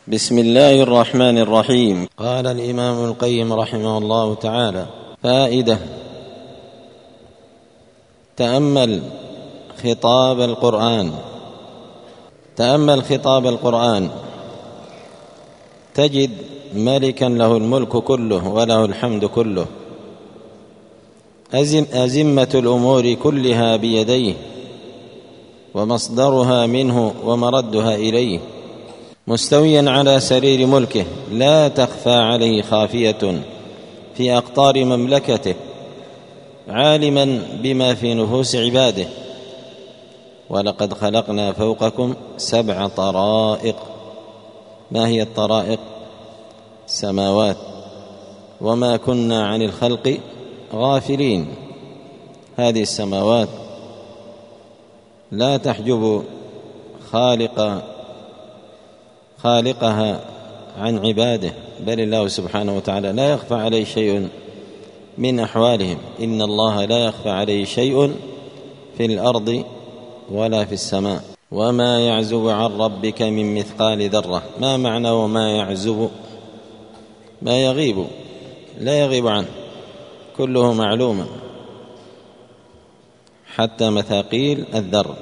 بسم الله الرحمن الرحيم. قال الإمام ابن القيم رحمه الله تعالى: فائدة: تأمل خطاب القرآن تجد ملكا له الملك كله وله الحمد كله، أزمة الأمور كلها بيديه، ومصدرها منه ومردها إليه، مستويا على سرير ملكه، لا تخفى عليه خافية في أقطار مملكته، عالما بما في نفوس عباده. ولقد خلقنا فوقكم 7 طرائق. ما هي الطرائق؟ سماوات. وما كنا عن الخلق غافلين. هذه السماوات لا تحجب خالقها عن عباده، بل الله سبحانه وتعالى لا يخفى عليه شيء من أحوالهم. إن الله لا يخفى عليه شيء في الأرض ولا في السماء. وما يعزب عن ربك من مثقال ذرة. ما معنى وما يعزب؟ ما يغيب، لا يغيب عنه، كله معلوم حتى مثاقيل الذر.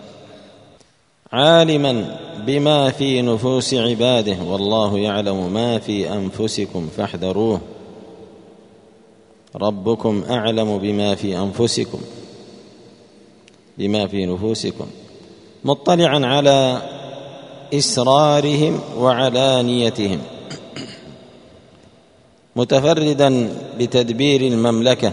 عالما بما في نفوس عباده، والله يعلم ما في أنفسكم فاحذروه. ربكم أعلم بما في أنفسكم، بما في نفوسكم، مطلعا على إسرارهم وعلانيتهم، متفردا بتدبير المملكة،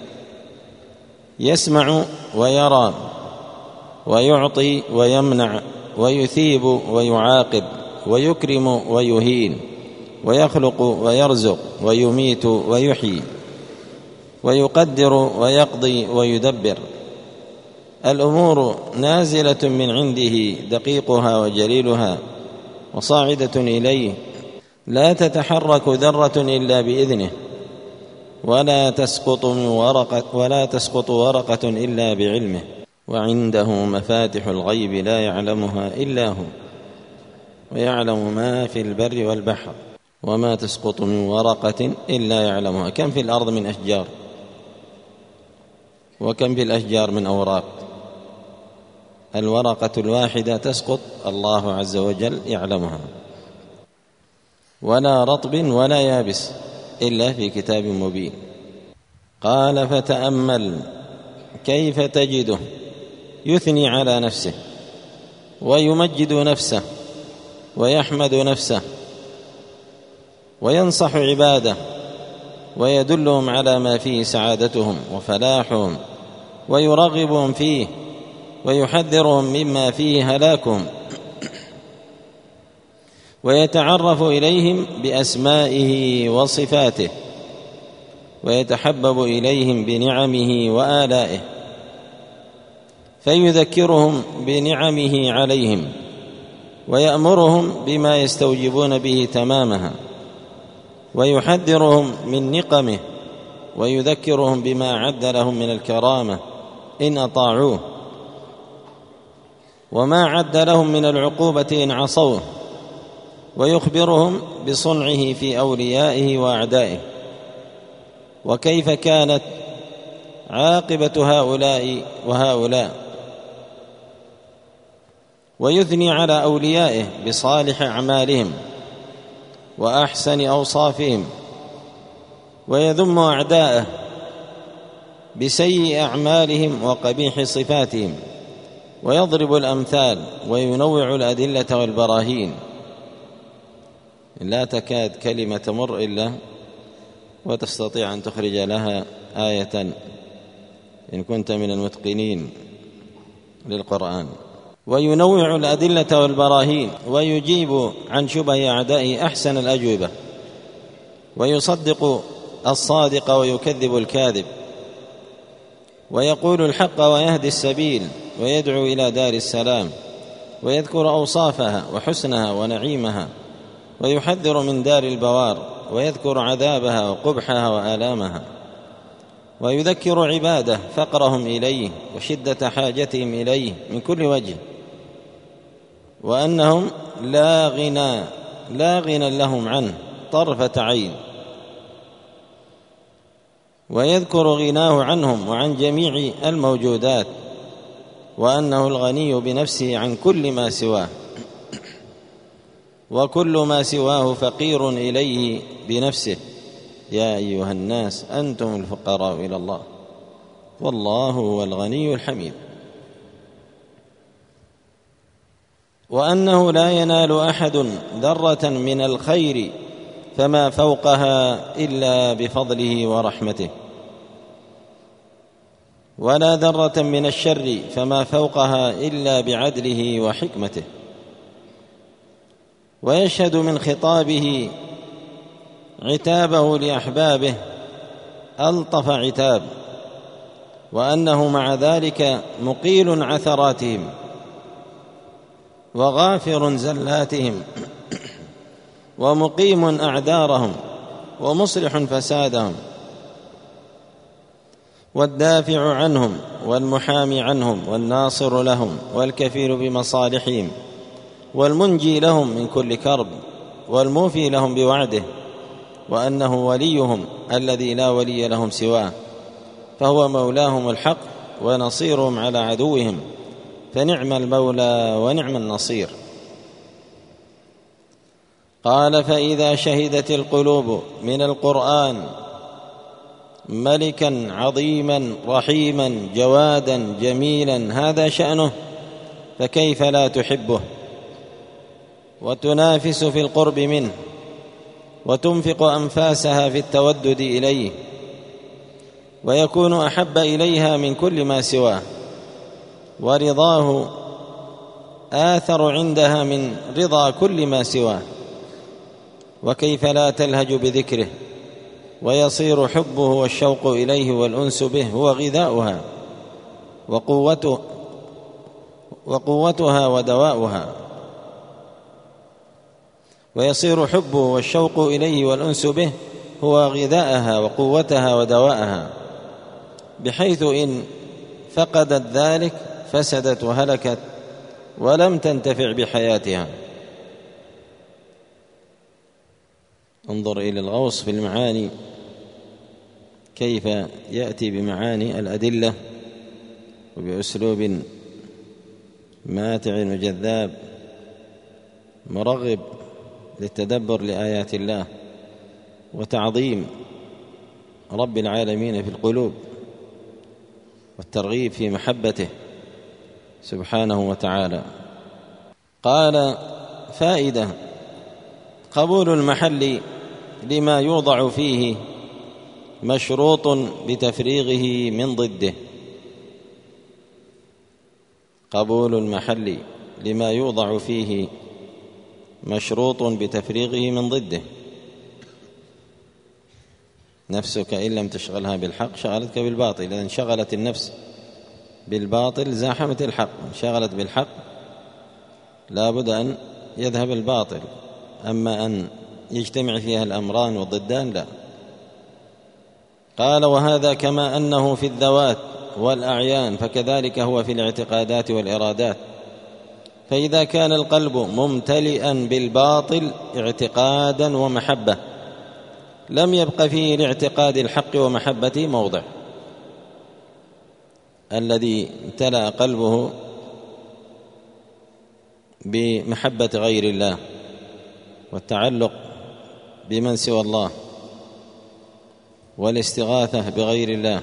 يسمع ويرى ويعطي ويمنع ويثيب ويعاقب ويكرم ويهين، ويخلق ويرزق ويميت ويحيي، ويقدر ويقضي ويدبر. الأمور نازلة من عنده، دقيقها وجليلها، وصاعدة إليه، لا تتحرك ذرة إلا بإذنه، ولا تسقط ورقة إلا بعلمه. وعنده مفاتح الغيب لا يعلمها إلا هو، ويعلم ما في البر والبحر، وما تسقط من ورقة إلا يعلمها. كم في الأرض من أشجار، وكم في الأشجار من أوراق. الورقة الواحدة تسقط، الله عز وجل يعلمها. ولا رطب ولا يابس إلا في كتاب مبين. قال: فتأمل كيف تجده يثني على نفسه، ويمجد نفسه، ويحمد نفسه، وينصح عباده، ويدلهم على ما فيه سعادتهم وفلاحهم، ويرغبهم فيه، ويحذرهم مما فيه هلاكهم، ويتعرف إليهم بأسمائه وصفاته، ويتحبب إليهم بنعمه وآلائه، فيذكرهم بنعمه عليهم، ويأمرهم بما يستوجبون به تمامها، ويحذرهم من نقمه، ويذكرهم بما عد لهم من الكرامة إن أطاعوه، وما عد لهم من العقوبة إن عصوه، ويخبرهم بصنعه في أوليائه وأعدائه، وكيف كانت عاقبة هؤلاء وهؤلاء، ويثني على أوليائه بصالح أعمالهم وأحسن أوصافهم، ويذم أعداءه بسيء أعمالهم وقبيح صفاتهم، ويضرب الأمثال، وينوع الأدلة والبراهين. لا تكاد كلمة تمر إلا وتستطيع أن تخرج لها آية إن كنت من المتقنين للقرآن. وينوع الأدلة والبراهين، ويجيب عن شبه أعدائه أحسن الأجوبة، ويصدق الصادق ويكذب الكاذب، ويقول الحق ويهدي السبيل، ويدعو إلى دار السلام، ويذكر أوصافها وحسنها ونعيمها، ويحذر من دار البوار، ويذكر عذابها وقبحها وآلامها، ويذكر عباده فقرهم إليه وشدة حاجتهم إليه من كل وجه، وأنهم لا غنى لا غنى لهم عنه طرفة عين، ويذكر غناه عنهم وعن جميع الموجودات، وأنه الغني بنفسه عن كل ما سواه، وكل ما سواه فقير إليه بنفسه. يا أيها الناس أنتم الفقراء إلى الله والله هو الغني الحميد. وأنه لا ينال أحد ذرة من الخير فما فوقها إلا بفضله ورحمته، ولا ذرة من الشر فما فوقها إلا بعدله وحكمته. ويشهد من خطابه عتابه لأحبابه ألطف عتاب، وأنه مع ذلك مقيل عثراتهم وغافر زلاتهم ومقيم أعذارهم ومصلح فسادهم، والدافع عنهم والمحامي عنهم والناصر لهم والكفيل بمصالحهم والمنجي لهم من كل كرب والموفي لهم بوعده، وأنه وليهم الذي لا ولي لهم سواه، فهو مولاهم الحق ونصيرهم على عدوهم، فنعم المولى ونعم النصير. قال: فإذا شهدت القلوب من القرآن ملكا عظيما رحيما جوادا جميلا هذا شأنه، فكيف لا تحبه وتنافس في القرب منه وتنفق أنفاسها في التودد إليه، ويكون أحب إليها من كل ما سواه، ورضاه آثر عندها من رضا كل ما سواه، وكيف لا تلهج بذكره ويصير حبه والشوق إليه والأنس به هو غذاؤها وقوتها ودواؤها، ويصير حبه والشوق إليه والأنس به هو غذاءها وقوتها ودواءها، بحيث إن فقدت ذلك فسدت وهلكت ولم تنتفع بحياتها. انظر إلى الغوص في المعاني كيف يأتي بمعاني الأدلة وبأسلوب ماتع وجذاب مرغب للتدبر لآيات الله وتعظيم رب العالمين في القلوب والترغيب في محبته سبحانه وتعالى. قال: فائدة: قبول المحل لما يوضع فيه مشروط بتفريغه من ضده. قبول المحل لما يوضع فيه مشروط بتفريغه من ضده. نفسك إن لم تشغلها بالحق شغلتك بالباطل، إذا انشغلت النفس بالباطل زاحمت الحق، انشغلت بالحق لابد أن يذهب الباطل، أما أن يجتمع فيها الأمران والضدان لا. قال: وهذا كما أنه في الذوات والأعيان فكذلك هو في الاعتقادات والإرادات، فإذا كان القلب ممتلئا بالباطل اعتقادا ومحبة لم يبق فيه لاعتقاد الحق ومحبة موضع. الذي امتلأ قلبه بمحبة غير الله والتعلق بمن سوى الله والاستغاثة بغير الله،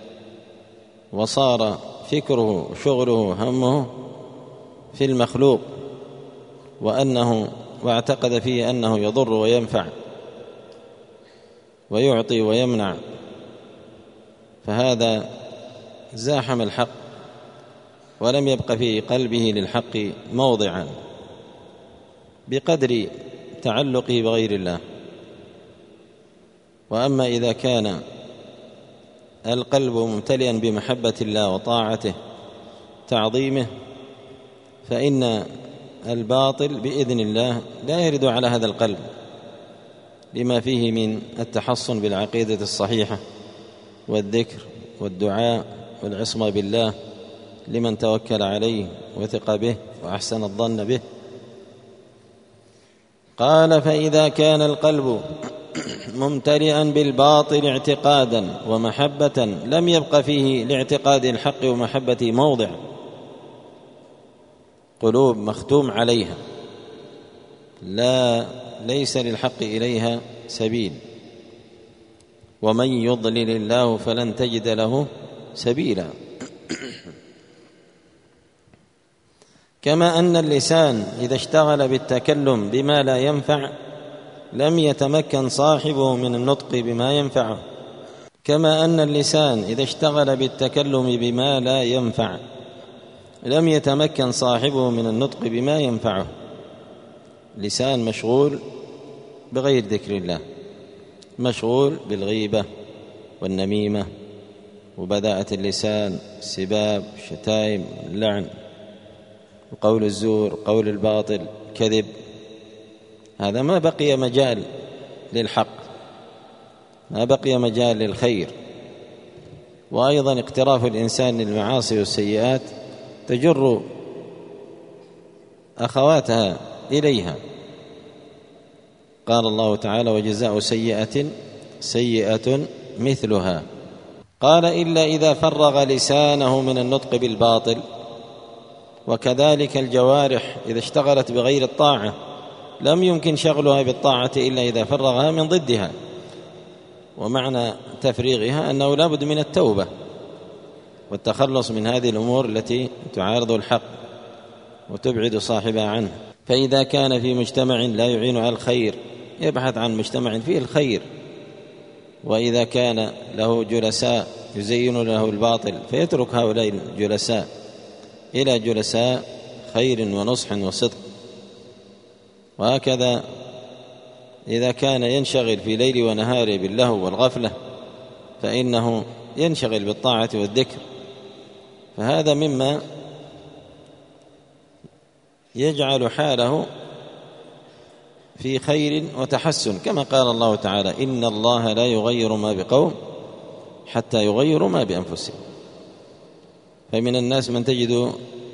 وصار فكره شغله همه في المخلوق واعتقد فيه أنه يضر وينفع ويعطي ويمنع، فهذا زاحم الحق ولم يبق في قلبه للحق موضعا بقدر تعلقه بغير الله. وأما إذا كان القلب ممتلئا بمحبة الله وطاعته تعظيمه فإن الباطل بإذن الله لا يرد على هذا القلب، لما فيه من التحصن بالعقيدة الصحيحة والذكر والدعاء والعصمة بالله لمن توكل عليه وثق به وأحسن الظن به. قال: فإذا كان القلب ممتلئا بالباطل اعتقادا ومحبة لم يبق فيه لاعتقاد الحق ومحبته موضع. قلوب مختوم عليها ليس للحق إليها سبيل، ومن يضلل الله فلن تجد له سبيلا. كما أن اللسان إذا اشتغل بالتكلم بما لا ينفع لم يتمكن صاحبه من النطق بما ينفعه. كما أن اللسان إذا اشتغل بالتكلم بما لا ينفع لم يتمكن صاحبه من النطق بما ينفعه. لسان مشغول بغير ذكر الله، مشغول بالغيبة والنميمة وبذاءة اللسان، السباب، الشتائم، اللعن، وقول الزور، قول الباطل، كذب. هذا ما بقي مجال للحق، ما بقي مجال للخير. وأيضا اقتراف الإنسان للمعاصي والسيئات تجر أخواتها إليها. قال الله تعالى: وجزاء سيئة سيئة مثلها. قال: إلا إذا فرغ لسانه من النطق بالباطل. وكذلك الجوارح إذا اشتغلت بغير الطاعة لم يمكن شغلها بالطاعة إلا إذا فرغها من ضدها. ومعنى تفريغها أنه لا بد من التوبة والتخلص من هذه الأمور التي تعارض الحق وتبعد صاحبها عنه. فإذا كان في مجتمع لا يعين على الخير يبحث عن مجتمع فيه الخير، وإذا كان له جلساء يزين له الباطل فيترك هؤلاء الجلساء إلى جلساء خير ونصح وصدق. وهكذا إذا كان ينشغل في ليل ونهار باللهو والغفلة فإنه ينشغل بالطاعة والذكر، فهذا مما يجعل حاله في خير وتحسن. كما قال الله تعالى: إن الله لا يغير ما بقوم حتى يغيروا ما بأنفسهم. فمن الناس من تجد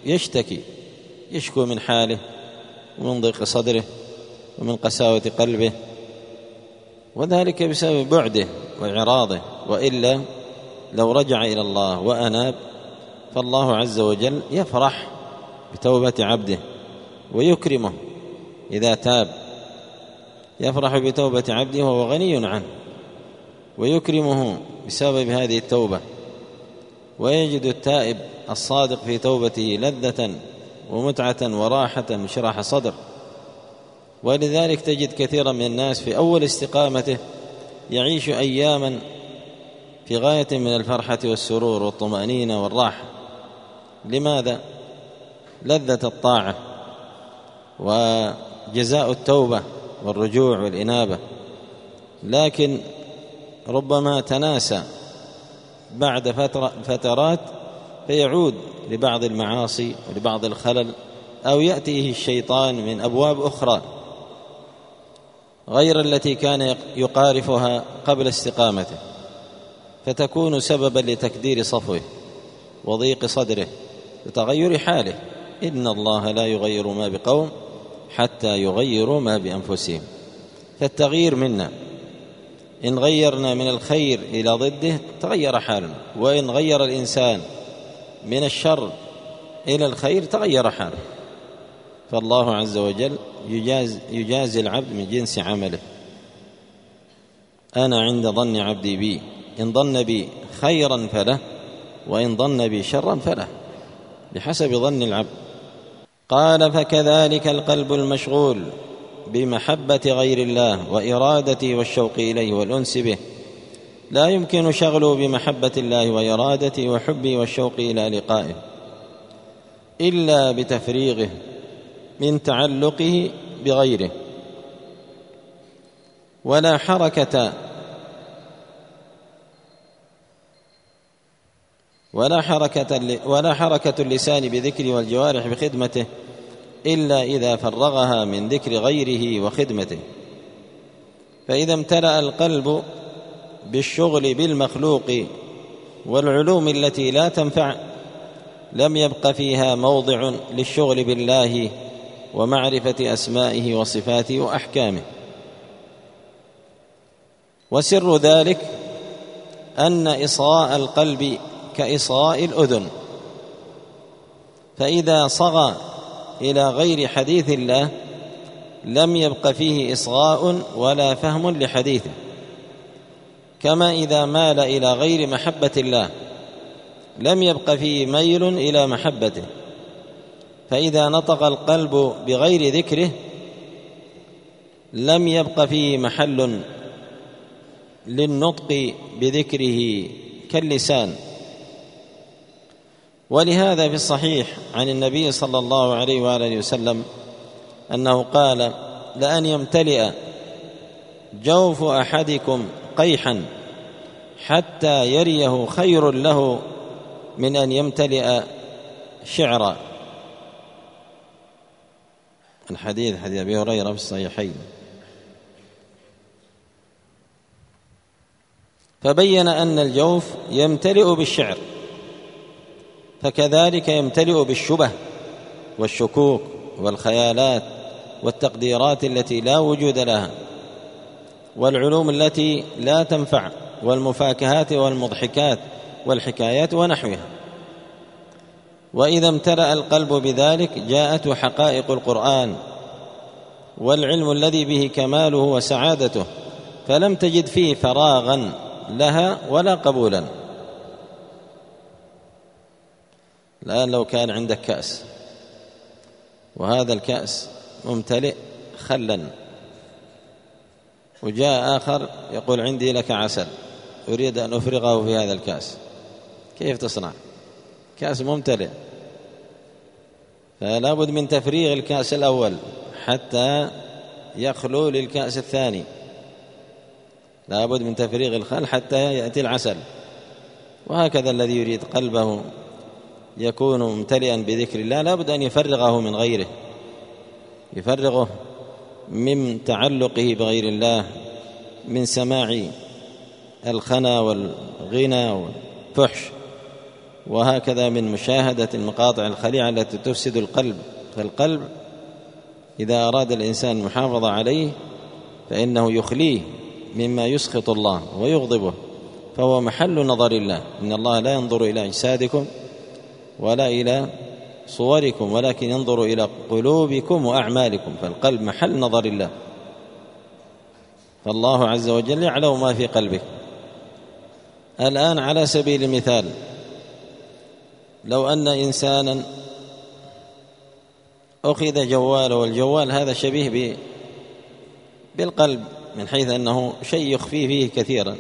يشكو من حاله ومن ضيق صدره ومن قساوة قلبه، وذلك بسبب بعده وإعراضه. وإلا لو رجع إلى الله وأناب فالله عز وجل يفرح بتوبة عبده ويكرمه إذا تاب، يفرح بتوبة عبده وهو غني عنه ويكرمه بسبب هذه التوبة، ويجد التائب الصادق في توبته لذة ومتعة وراحة وشرح صدر. ولذلك تجد كثيرا من الناس في أول استقامته يعيش أياما في غاية من الفرحة والسرور والطمأنينة والراحة. لماذا؟ لذة الطاعة وجزاء التوبة والرجوع والإنابة. لكن ربما تناسى بعد فترات فيعود لبعض المعاصي ولبعض الخلل، أو يأتيه الشيطان من أبواب أخرى غير التي كان يقارفها قبل استقامته، فتكون سببا لتكدير صفوه وضيق صدره وتغير حاله. إن الله لا يغير ما بقوم حتى يغيروا ما بأنفسهم. فالتغيير منا، إن غيرنا من الخير إلى ضده تغير حالنا، وإن غير الإنسان من الشر إلى الخير تغير حاله. فالله عز وجل يجازي العبد من جنس عمله. أنا عند ظن عبدي بي، إن ظن بي خيرا فله، وإن ظن بي شرا فله، بحسب ظن العبد. قال: فكذلك القلب المشغول بمحبة غير الله وإرادته والشوق إليه والأنس به لا يمكن شغله بمحبة الله وإرادته وحبه والشوق إلى لقائه إلا بتفريغه من تعلقه بغيره. ولا حركة اللسان بذكره والجوارح بخدمته إلا إذا فرغها من ذكر غيره وخدمته. فإذا امتلأ القلب بالشغل بالمخلوق والعلوم التي لا تنفع لم يبق فيها موضع للشغل بالله ومعرفة أسمائه وصفاته وأحكامه. وسر ذلك أن إصغاء القلب كإصغاء الأذن، فإذا صغى إلى غير حديث الله لم يبق فيه إصغاء ولا فهم لحديثه، كما إذا مال إلى غير محبة الله لم يبق فيه ميل إلى محبته، فإذا نطق القلب بغير ذكره لم يبق فيه محل للنطق بذكره كاللسان. ولهذا في الصحيح عن النبي صلى الله عليه وآله وسلم أنه قال: لأن يمتلئ جوف أحدكم قيحا حتى يريه خير له من أن يمتلئ شعرا. الحديث حديث أبي هريرة في الصحيحين. فبين أن الجوف يمتلئ بالشعر، فكذلك يمتلئ بالشبه والشكوك والخيالات والتقديرات التي لا وجود لها، والعلوم التي لا تنفع، والمفاكهات والمضحكات والحكايات ونحوها. وإذا امتلأ القلب بذلك جاءته حقائق القرآن والعلم الذي به كماله وسعادته، فلم تجد فيه فراغا لها ولا قبولا. الآن لو كان عندك كأس وهذا الكأس ممتلئ خلا، وجاء آخر يقول: عندي لك عسل أريد أن أفرغه في هذا الكأس، كيف تصنع؟ كأس ممتلئ، فلا بد من تفريغ الكأس الأول حتى يخلو للكأس الثاني، لا بد من تفريغ الخل حتى يأتي العسل. وهكذا الذي يريد قلبه يكون ممتلئا بذكر الله لا بد أن يفرغه من غيره، يفرغه من تعلقه بغير الله، من سماع الخنا والغنى والفحش، وهكذا من مشاهدة المقاطع الخليعة التي تفسد القلب. فالقلب إذا أراد الإنسان المحافظة عليه فإنه يخليه مما يسخط الله ويغضبه، فهو محل نظر الله. إن الله لا ينظر إلى أجسادكم ولا إلى صوركم ولكن ينظر إلى قلوبكم وأعمالكم، فالقلب محل نظر الله، فالله عز وجل يعلم ما في قلبك. الآن على سبيل المثال، لو أن إنسانا أخذ جواله، والجوال هذا شبيه بالقلب من حيث أنه شيء يخفيه فيه كثيرا،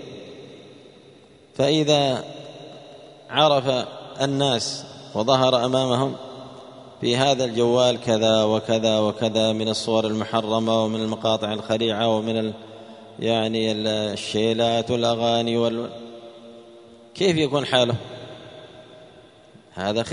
فإذا عرف الناس وظهر أمامهم في هذا الجوال كذا وكذا وكذا من الصور المحرمة ومن المقاطع الخليعة ومن يعني الشيلات والأغاني كيف يكون حاله؟ هذا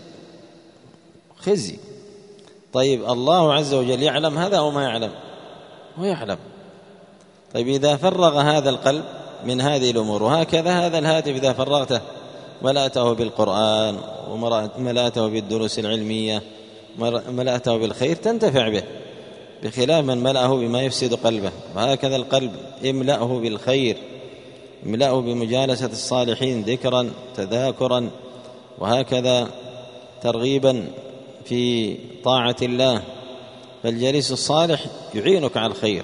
خزي. طيب الله عز وجل يعلم هذا أو ما يعلم؟ هو يعلم. طيب إذا فرغ هذا القلب من هذه الأمور، وهكذا هذا الهاتف إذا فرغته ملأته بالقرآن وملأته بالدروس العلمية ملأته بالخير تنتفع به، بخلاف من ملأه بما يفسد قلبه. وهكذا القلب املأه بالخير، املأه بمجالسة الصالحين ذكرا تذاكرا، وهكذا ترغيبا في طاعة الله، فالجليس الصالح يعينك على الخير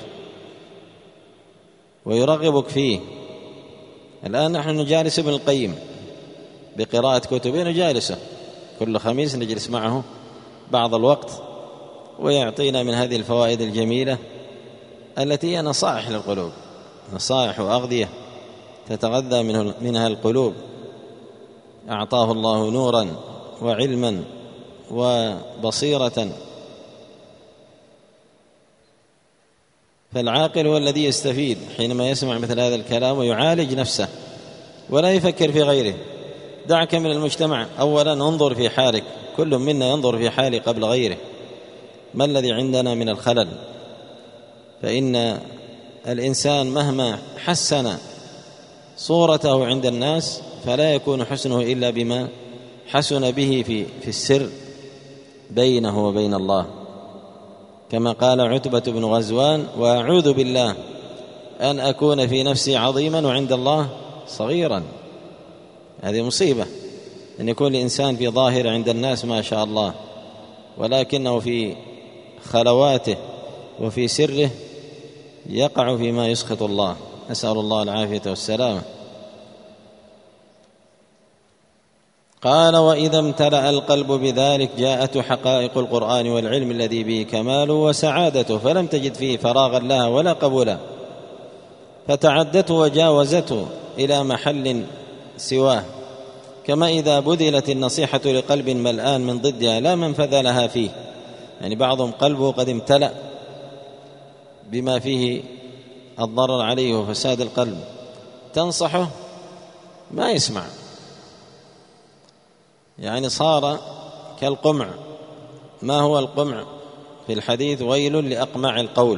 ويرغبك فيه. الآن نحن نجالس ابن القيم بقراءة كتبه، نجالسه كل خميس نجلس معه بعض الوقت ويعطينا من هذه الفوائد الجميلة التي هي نصائح للقلوب، نصائح وأغذية تتغذى منها القلوب. أعطاه الله نورا وعلما وبصيرة، فالعاقل هو الذي يستفيد حينما يسمع مثل هذا الكلام ويعالج نفسه ولا يفكر في غيره. دعك من المجتمع، أولا انظر في حالك، كل منا ينظر في حاله قبل غيره، ما الذي عندنا من الخلل؟ فإن الإنسان مهما حسن صورته عند الناس فلا يكون حسنه إلا بما حسن به في السر بينه وبين الله. كما قال عتبة بن غزوان: وأعوذ بالله أن أكون في نفسي عظيما وعند الله صغيرا. هذه مصيبة أن يكون الإنسان في ظاهر عند الناس ما شاء الله، ولكنه في خلواته وفي سره يقع فيما يسخط الله، نسأل الله العافية والسلامة. قال: وإذا امتلأ القلب بذلك جاءت حقائق القرآن والعلم الذي به كماله وسعادته، فلم تجد فيه فراغا لها ولا قبولا، فتعدته وجاوزته إلى محل سواه، كما إذا بذلت النصيحة لقلب ملآن من ضدها لا منفذ لها فيه. يعني بعضهم قلبه قد امتلأ بما فيه الضرر عليه وفساد القلب، تنصحه ما يسمع، يعني صار كالقمع. ما هو القمع في الحديث؟ ويل لأقمع القول.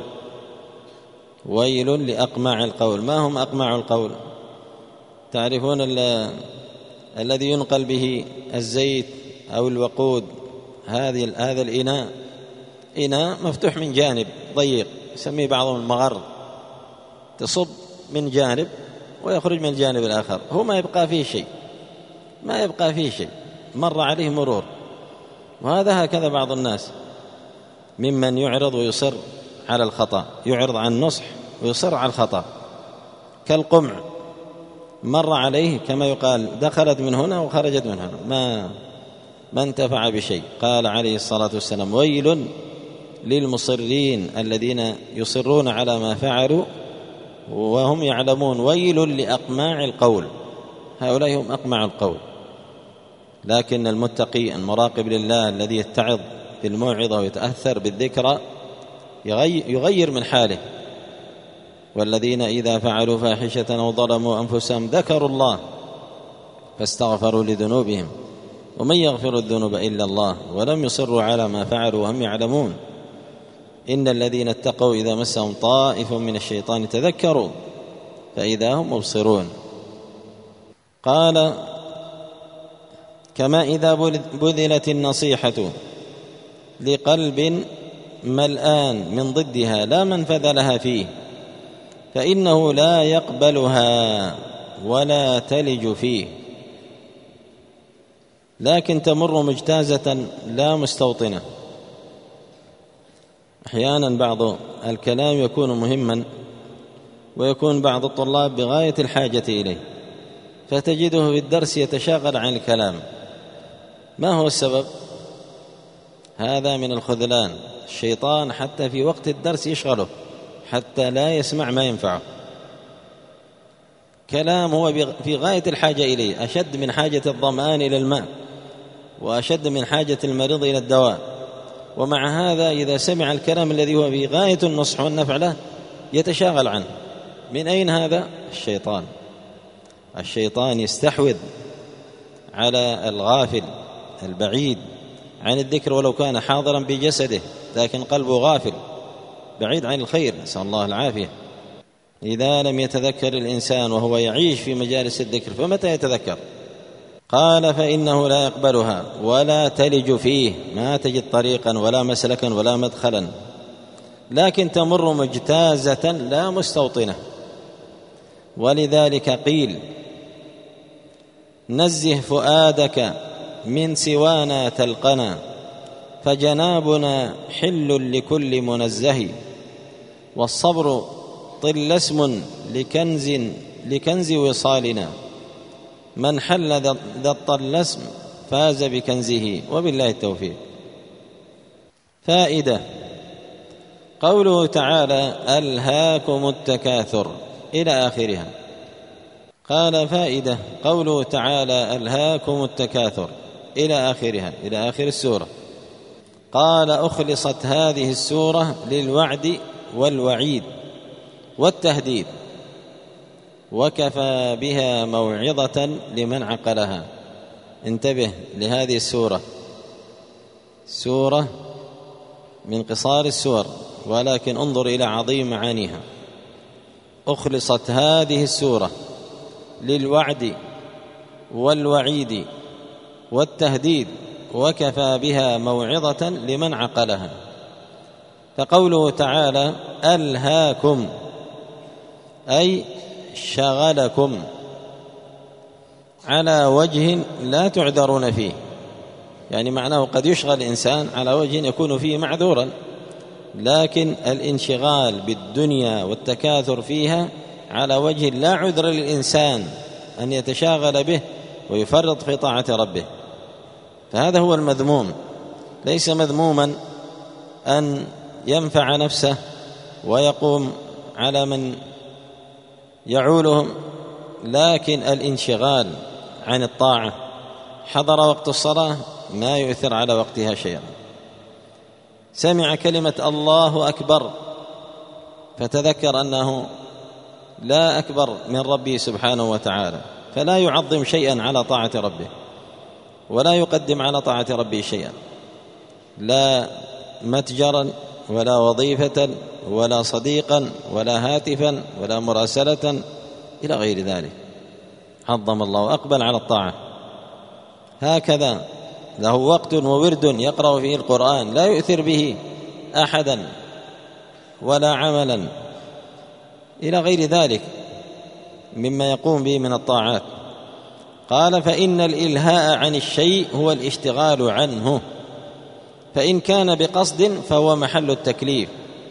ويل لأقمع القول. ما هم أقمع القول؟ تعرفون الذي ينقل به الزيت أو الوقود، هذا الإناء، إناء مفتوح من جانب ضيق يسميه بعضهم المغر، تصب من جانب ويخرج من الجانب الآخر، هو ما يبقى فيه شيء، ما يبقى فيه شيء، مر عليه مرور. وهذا هكذا بعض الناس ممن يعرض ويصر على الخطأ، يعرض عن النصح ويصر على الخطأ، كالقمع مر عليه كما يقال دخلت من هنا وخرجت من هنا، ما انتفع بشيء. قال عليه الصلاة والسلام: ويل للمصرين الذين يصرون على ما فعلوا وهم يعلمون، ويل لأقماع القول. هؤلاء هم أقمع القول. لكن المتقي المراقب لله الذي يتعظ بالموعظة ويتأثر بالذكرى يغير من حاله. والذين إذا فعلوا فاحشة أو ظلموا أنفسهم ذكروا الله فاستغفروا لذنوبهم ومن يغفر الذنوب إلا الله ولم يصروا على ما فعلوا وهم يعلمون إن الذين اتقوا إذا مسهم طائف من الشيطان تذكروا فإذا هم مبصرون. قال: كما إذا بذلت النصيحة لقلب ملآن من ضدها لا منفذ لها فيه فإنه لا يقبلها ولا تلج فيه، لكن تمر مجتازة لا مستوطنة. أحيانا بعض الكلام يكون مهما ويكون بعض الطلاب بغاية الحاجة إليه، فتجده في الدرس يتشاغل عن الكلام. ما هو السبب؟ هذا من الخذلان. الشيطان حتى في وقت الدرس يشغله حتى لا يسمع ما ينفعه. كلام هو في غاية الحاجة إليه، أشد من حاجة الظمآن إلى الماء وأشد من حاجة المريض إلى الدواء، ومع هذا إذا سمع الكلام الذي هو في غاية النصح والنفع له يتشاغل عنه. من أين هذا؟ الشيطان. الشيطان يستحوذ على الغافل البعيد عن الذكر ولو كان حاضرا بجسده لكن قلبه غافل بعيد عن الخير، نسأل الله العافية. إذا لم يتذكر الإنسان وهو يعيش في مجالس الذكر فمتى يتذكر؟ قال: فإنه لا يقبلها ولا تلج فيه، ما تجد طريقا ولا مسلكا ولا مدخلا، لكن تمر مجتازة لا مستوطنة. ولذلك قيل: نزه فؤادك من سوانا تلقنا فجنابنا حل لكل منزه، والصبر طلسم لكنز وصالنا، من حل ذا الطلسم فاز بكنزه. وبالله التوفيق. فائدة: قوله تعالى: ألهاكم التكاثر إلى آخرها. قال: فائدة: قوله تعالى: ألهاكم التكاثر إلى آخرها، إلى آخر السورة. قال: أخلصت هذه السورة للوعد والوعيد والتهديد، وكفى بها موعظة لمن عقلها. انتبه لهذه السورة، سورة من قصار السور ولكن انظر إلى عظيم معانيها. أخلصت هذه السورة للوعد والوعيد والتهديد، وكفى بها موعظة لمن عقلها. فقوله تعالى ألهاكم أي شغلكم على وجه لا تعذرون فيه، يعني معناه قد يشغل الإنسان على وجه يكون فيه معذورا، لكن الانشغال بالدنيا والتكاثر فيها على وجه لا عذر للإنسان أن يتشاغل به ويفرط في طاعة ربه، فهذا هو المذموم. ليس مذموما أن ينفع نفسه ويقوم على من يعولهم، لكن الانشغال عن الطاعة حضر وقت الصلاة ما يؤثر على وقتها شيئا، سمع كلمة الله أكبر فتذكر أنه لا أكبر من ربه سبحانه وتعالى، فلا يعظم شيئا على طاعة ربه ولا يقدم على طاعة ربه شيئا، لا متجرا ولا وظيفة ولا صديقا ولا هاتفا ولا مراسلة إلى غير ذلك، عظم الله أقبل على الطاعة. هكذا له وقت وورد يقرأ فيه القرآن لا يؤثر به أحدا ولا عملا إلى غير ذلك مما يقوم به من الطاعات. قال فإن الإلهاء عن الشيء هو الاشتغال عنه، فإن كان بقصد فهو محل التكليف،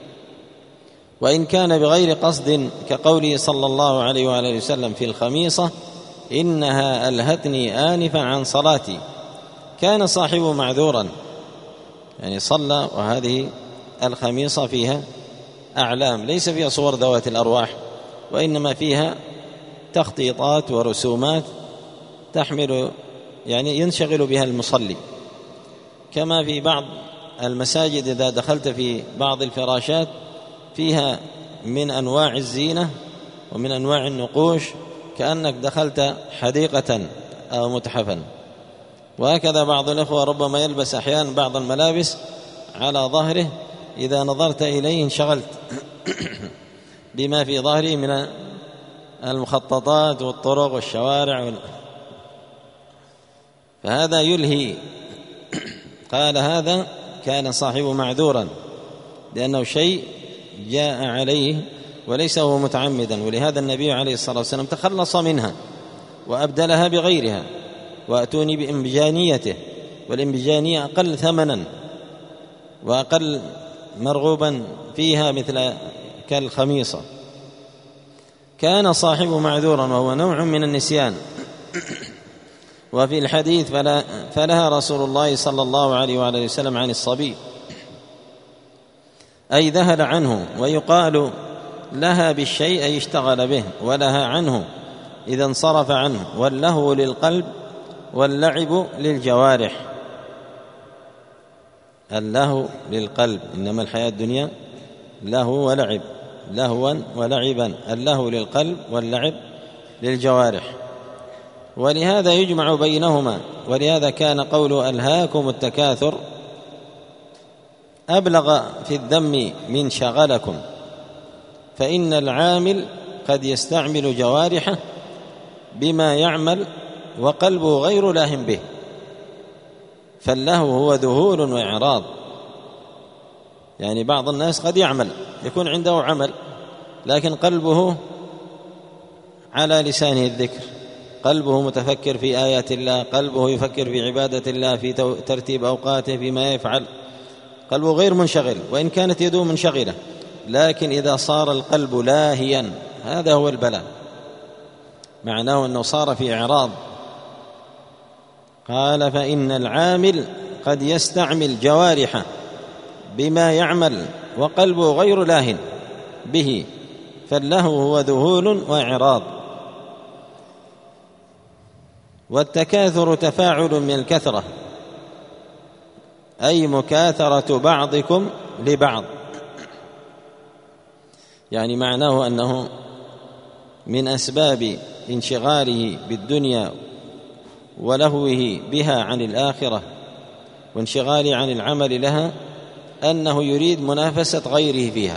وإن كان بغير قصد كقوله صلى الله عليه وآله وسلم في الخميصة إنها ألهتني آنفا عن صلاتي، كان صاحبه معذورا، يعني صلى وهذه الخميصة فيها أعلام ليس فيها صور ذوات الأرواح، وإنما فيها تخطيطات ورسومات تحمل يعني ينشغل بها المصلي، كما في بعض المساجد إذا دخلت في بعض الفراشات فيها من أنواع الزينة ومن أنواع النقوش كأنك دخلت حديقة أو متحفا. وهكذا بعض الأخوة ربما يلبس أحيانا بعض الملابس على ظهره إذا نظرت إليه انشغلت بما في ظهره من المخططات والطرق والشوارع فهذا يلهي. قال هذا كان صاحبه معذورا لأنه شيء جاء عليه وليس هو متعمدا، ولهذا النبي عليه الصلاة والسلام تخلص منها وأبدلها بغيرها، وأتوني بإنبجانيته، والإنبجانية أقل ثمنا وأقل مرغوبا فيها مثل كالخميصة. كان صاحبه معذورا وهو نوع من النسيان. وفي الحديث فلها رسول الله صلى الله عليه وآله وسلم عن الصبي أي ذهل عنه، ويقال لها بالشيء أي اشتغل به، ولها عنه إذا انصرف عنه، واللهو للقلب واللعب للجوارح. اللهو للقلب، إنما الحياة الدنيا لهو ولعب، لهوا ولعبا، اللهو للقلب واللعب للجوارح، ولهذا يجمع بينهما. ولهذا كان قول ألهاكم التكاثر أبلغ في الذم من شغلكم، فإن العامل قد يستعمل جوارحه بما يعمل وقلبه غير لاهٍ به، فاللهو هو ذهول وإعراض. يعني بعض الناس قد يعمل يكون عنده عمل لكن قلبه على لسانه الذكر، قلبه متفكر في آيات الله، قلبه يفكر في عبادة الله، في ترتيب أوقاته، فيما يفعل، قلبه غير منشغل، وإن كانت يده منشغلة، لكن إذا صار القلب لاهيا هذا هو البلاء، معناه أنه صار في إعراض. قال فإن العامل قد يستعمل جوارحه بما يعمل وقلبه غير لاهٍ به، فاللهو هو ذهول وإعراض. والتكاثر تفاعل من الكثرة، أي مكاثرة بعضكم لبعض، يعني معناه أنه من أسباب انشغاله بالدنيا ولهوه بها عن الآخرة وانشغاله عن العمل لها أنه يريد منافسة غيره فيها.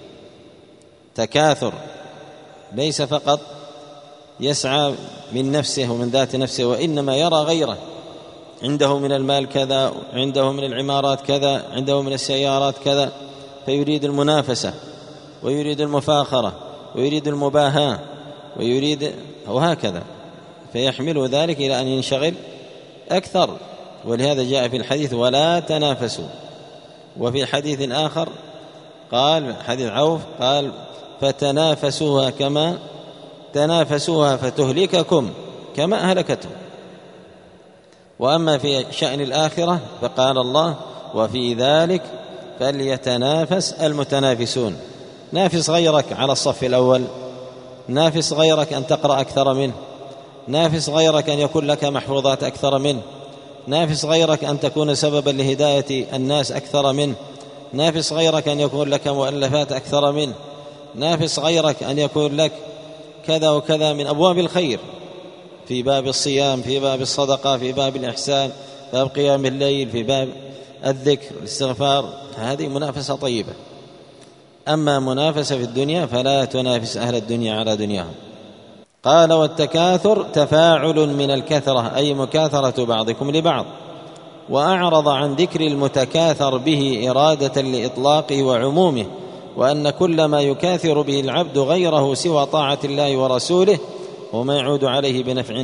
تكاثر ليس فقط يسعى من نفسه ومن ذات نفسه، وإنما يرى غيره عنده من المال كذا، عنده من العمارات كذا، عنده من السيارات كذا، فيريد المنافسة ويريد المفاخرة ويريد المباهاة ويريد وهكذا، فيحمل ذلك إلى أن ينشغل أكثر. ولهذا جاء في الحديث ولا تنافسوا. وفي حديث آخر قال حديث عوف قال فتنافسوها كما تنافسوها فتهلككم كما أهلكتهم. وأما في شأن الآخرة فقال الله وفي ذلك فليتنافس المتنافسون. نافس غيرك على الصف الأول، نافس غيرك أن تقرأ أكثر منه، نافس غيرك أن يكون لك محفوظات أكثر منه، نافس غيرك أن تكون سببا لهداية الناس أكثر منه، نافس غيرك أن يكون لك مؤلفات أكثر منه، نافس غيرك أن يكون لك كذا وكذا من أبواب الخير، في باب الصيام، في باب الصدقة، في باب الإحسان، في باب قيام الليل، في باب الذكر الاستغفار. هذه منافسة طيبة. أما منافسة في الدنيا فلا تنافس أهل الدنيا على دنياهم. قال والتكاثر تفاعل من الكثرة، أي مكاثرة بعضكم لبعض. وأعرض عن ذكر المتكاثر به إرادة لإطلاقه وعمومه، وأن كل ما يكاثر به العبد غيره سوى طاعة الله ورسوله وما يعود عليه بنفع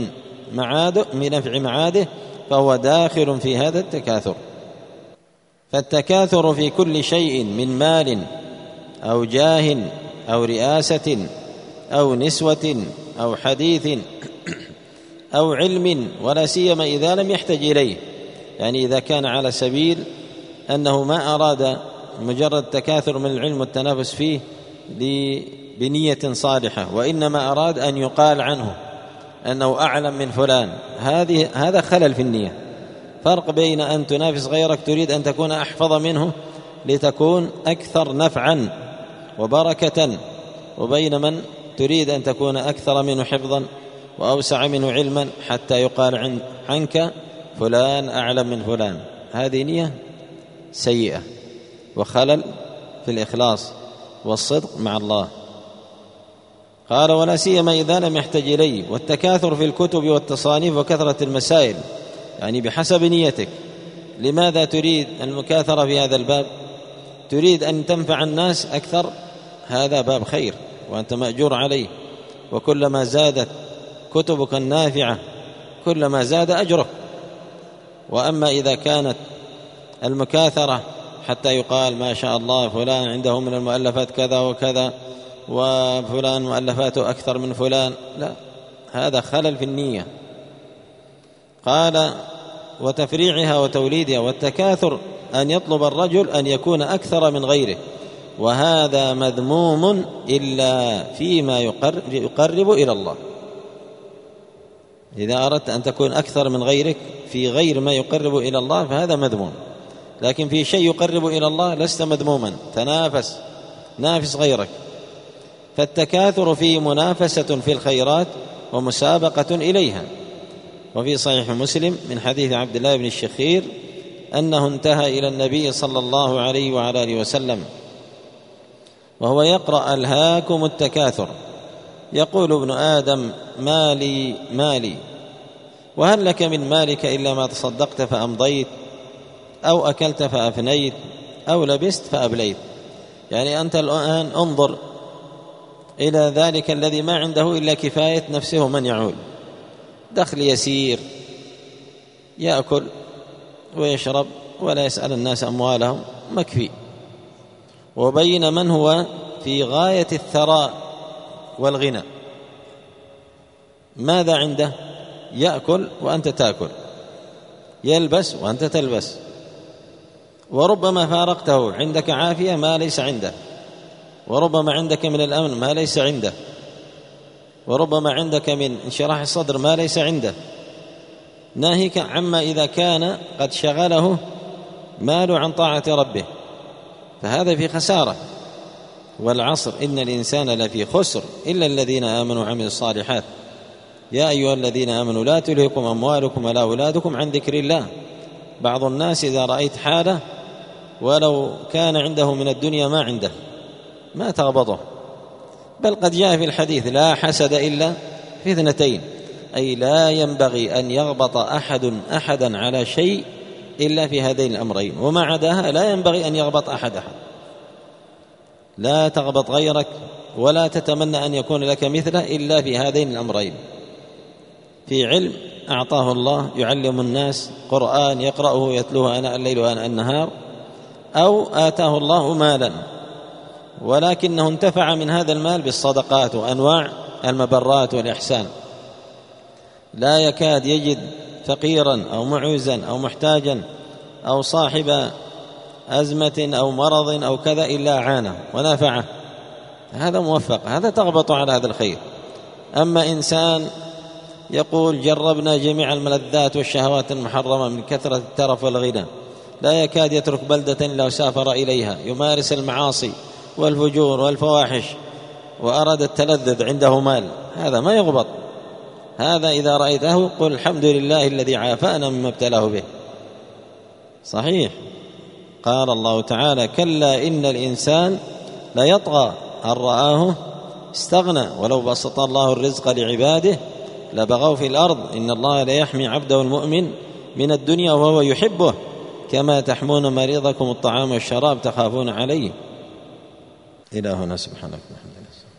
معاده فهو داخل في هذا التكاثر. فالتكاثر في كل شيء من مال أو جاه أو رئاسة أو نسوة أو حديث أو علم، ولا سيما إذا لم يحتج إليه، يعني إذا كان على سبيل أنه ما أراد مجرد تكاثر من العلم والتنافس فيه بنية صالحة، وإنما أراد أن يقال عنه أنه أعلم من فلان، هذا خلل في النية. فرق بين أن تنافس غيرك تريد أن تكون أحفظ منه لتكون أكثر نفعا وبركة، وبين من تريد أن تكون أكثر منه حفظا وأوسع منه علما حتى يقال عنك فلان أعلم من فلان. هذه نية سيئة وخلل في الإخلاص والصدق مع الله. قال ولا سيما إذا لم يحتج إليه. والتكاثر في الكتب والتصانيف وكثرة المسائل، يعني بحسب نيتك. لماذا تريد المكاثرة في هذا الباب؟ تريد أن تنفع الناس أكثر، هذا باب خير وأنت مأجور عليه، وكلما زادت كتبك النافعة كلما زاد أجرك. وأما إذا كانت المكاثرة حتى يقال ما شاء الله فلان عنده من المؤلفات كذا وكذا وفلان مؤلفاته أكثر من فلان، لا، هذا خلل في النية. قال وتفريعها وتوليدها. والتكاثر أن يطلب الرجل أن يكون أكثر من غيره، وهذا مذموم إلا فيما يقرب إلى الله. إذا أردت أن تكون أكثر من غيرك في غير ما يقرب إلى الله فهذا مذموم، لكن في شيء يقرب إلى الله لست مذموما. تنافس، نافس غيرك. فالتكاثر فيه منافسة في الخيرات ومسابقة إليها. وفي صحيح مسلم من حديث عبد الله بن الشخير أنه انتهى إلى النبي صلى الله عليه وعلى آله وسلم وهو يقرأ ألهاكم التكاثر، يقول ابن آدم مالي مالي، وهل لك من مالك إلا ما تصدقت فأمضيت أو أكلت فأفنيت أو لبست فأبليت. يعني أنت الآن انظر إلى ذلك الذي ما عنده إلا كفاية نفسه من يعول، دخل يسير، يأكل ويشرب ولا يسأل الناس أموالهم، مكفي. وبين من هو في غاية الثراء والغنى، ماذا عنده؟ يأكل وأنت تأكل، يلبس وأنت تلبس، وربما فارقته عندك عافية ما ليس عنده، وربما عندك من الأمن ما ليس عنده، وربما عندك من انشراح الصدر ما ليس عنده، ناهيك عما إذا كان قد شغله ماله عن طاعة ربه، فهذا في خسارة. والعصر إن الإنسان لفي خسر إلا الذين آمنوا وعملوا الصالحات. يا أيها الذين آمنوا لا تلهكم أموالكم ولا أولادكم عن ذكر الله. بعض الناس إذا رأيت حاله ولو كان عنده من الدنيا ما عنده ما تغبطه، بل قد جاء في الحديث لا حسد إلا في اثنتين، أي لا ينبغي أن يغبط أحدا على شيء إلا في هذين الأمرين، وما عداها لا ينبغي أن يغبط أحد. لا تغبط غيرك ولا تتمنى أن يكون لك مثله إلا في هذين الأمرين: في علم أعطاه الله يعلم الناس، قرآن يقرأه يتلوه آناء الليل وآناء النهار، أو آتاه الله مالا ولكنه انتفع من هذا المال بالصدقات وأنواع المبرات والإحسان، لا يكاد يجد فقيرا أو معوزا أو محتاجا أو صاحب أزمة أو مرض أو كذا إلا عانه ونفعه، هذا موفق، هذا تغبط على هذا الخير. أما إنسان يقول جربنا جميع الملذات والشهوات المحرمة من كثرة الترف والغنى، لا يكاد يترك بلدة إلا وسافر إليها، يمارس المعاصي والفجور والفواحش وأراد التلذذ عنده مال، هذا ما يغبط. هذا إذا رأيته قل الحمد لله الذي عافانا مما ابتلاه به. صحيح، قال الله تعالى: كلا إن الإنسان ليطغى أن رآه استغنى ولو بسط الله الرزق لعباده لبغوا في الأرض إن الله ليحمي عبده المؤمن من الدنيا وهو يحبه كما تحمون مريضكم الطعام والشراب تخافون عليه. إلى هنا، سبحانك وبحمدك.